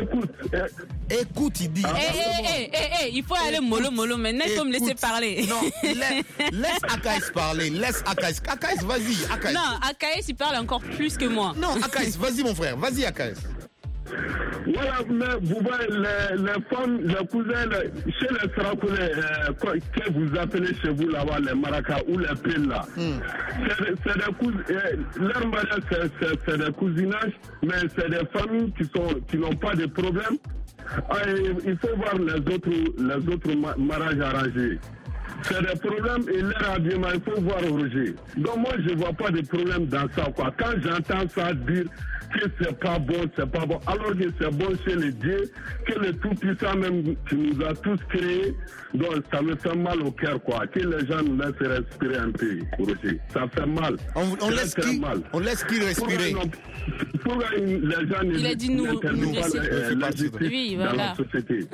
Écoute, il dit. Il faut aller mollo maintenant, il faut me laisser parler. Non, laisse Akaïs parler, laisse Akaïs. Akaïs, vas-y, Akaïs. Non, Akaïs, il parle encore plus que moi. Non, Akaïs, vas-y mon frère, vas-y Akaïs. Voilà, mais vous voyez, les femmes, les cousins, chez les Sarakoulés, que vous appelez chez vous là-bas, les Maracas ou les Pils là, c'est des cousins, leur mariage c'est des cousinages, mais c'est des familles qui n'ont pas de problème. Il faut voir les autres mariages arrangés. C'est des problèmes et leur habillement, il faut voir Roger. Donc moi, je ne vois pas de problème dans ça, quoi. Quand j'entends ça dire que c'est pas bon, alors que c'est bon chez les dieux, que le Tout-Puissant même qui nous a tous créés, donc ça me fait mal au cœur, quoi. Que les gens nous laissent respirer un peu, Roger. Ça fait mal. On laisse qu'il respirer. Pourquoi les gens n'interdisent pas la justice dans la société?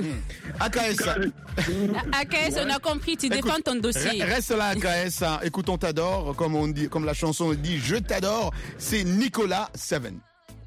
AKS, on a compris, tu défends ton dossier. Reste là, AKS. Écoute, on t'adore, comme la chanson dit, je t'adore. C'est Nicolas Seven.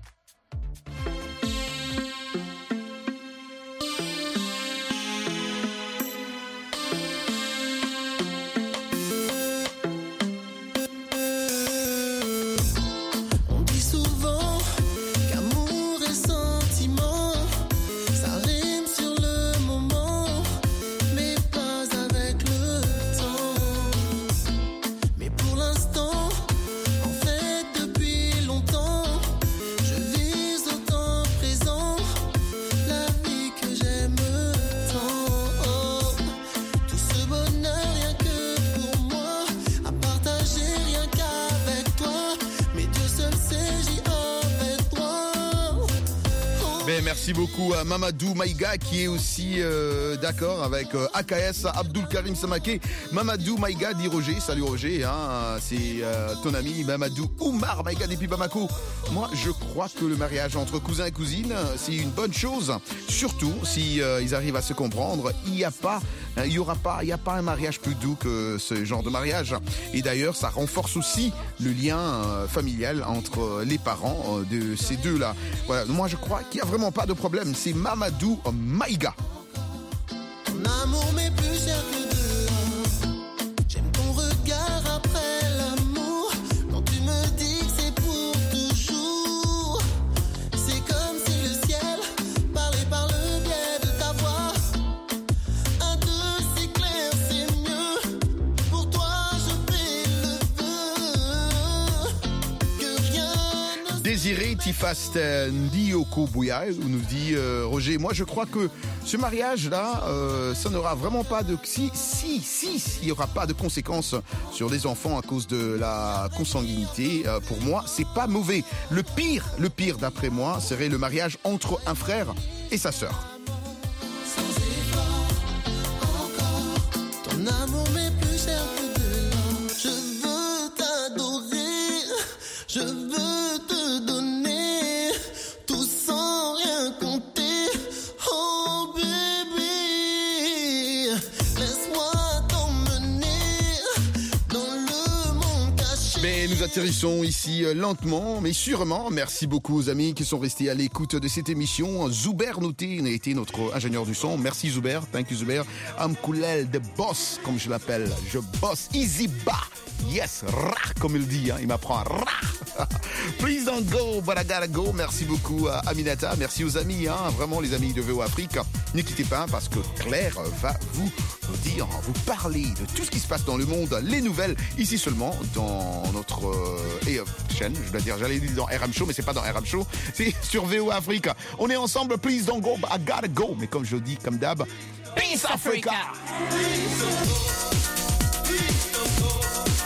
Merci beaucoup à Mamadou Maïga qui est aussi d'accord avec AKS, Abdul Karim Samaké. Mamadou Maïga dit Roger, salut Roger, hein, c'est ton ami Mamadou Oumar Maïga depuis Bamako. Moi je crois que le mariage entre cousins et cousines c'est une bonne chose, surtout si ils arrivent à se comprendre. Il n'y a pas un mariage plus doux que ce genre de mariage. Et d'ailleurs ça renforce aussi le lien familial entre les parents de ces deux-là. Voilà, moi je crois qu'il n'y a vraiment pas de problème, c'est Mamadou Maïga. Ton amour m'est plus cher que de l'or. J'aime ton regard après l'amour. Quand tu me dis que c'est pour toujours, c'est comme si le ciel parlait par le biais de ta voix. Un deux c'est clair, c'est mieux. Pour toi je fais le vœu que rien ne Désiré Tifast Ndioko Bouya nous dit Roger, moi je crois que ce mariage-là, ça n'aura vraiment pas de... il n'y aura pas de conséquences sur les enfants à cause de la consanguinité. Pour moi, c'est pas mauvais. Le pire d'après moi, serait le mariage entre un frère et sa sœur. Ton amour m'est plus cher que de l'or. Je veux t'adorer, je veux te donner tout sans rien compter. Oh baby, laisse-moi t'emmener dans le monde caché. Mais nous atterrissons ici lentement mais sûrement. Merci beaucoup aux amis qui sont restés à l'écoute de cette émission. Zuber Nouté a été notre ingénieur du son. Merci Zuber, thank you Zuber. Amkoulel de boss, comme je l'appelle. Je bosse easy ba. Yes, ra, comme il dit, hein. Il m'apprend ra. Please don't go, but I gotta go. Merci beaucoup à Aminata. Merci aux amis, hein. Vraiment les amis de VO Afrique. Ne quittez pas parce que Claire va vous parler de tout ce qui se passe dans le monde, les nouvelles, ici seulement dans notre chaîne. Je dois dire, j'allais dire dans RM Show, mais c'est pas dans RM Show, c'est sur VO Afrique. On est ensemble, please don't go, but I gotta go. Mais comme je le dis, comme d'hab, Peace Africa.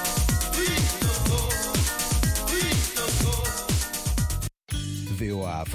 VOA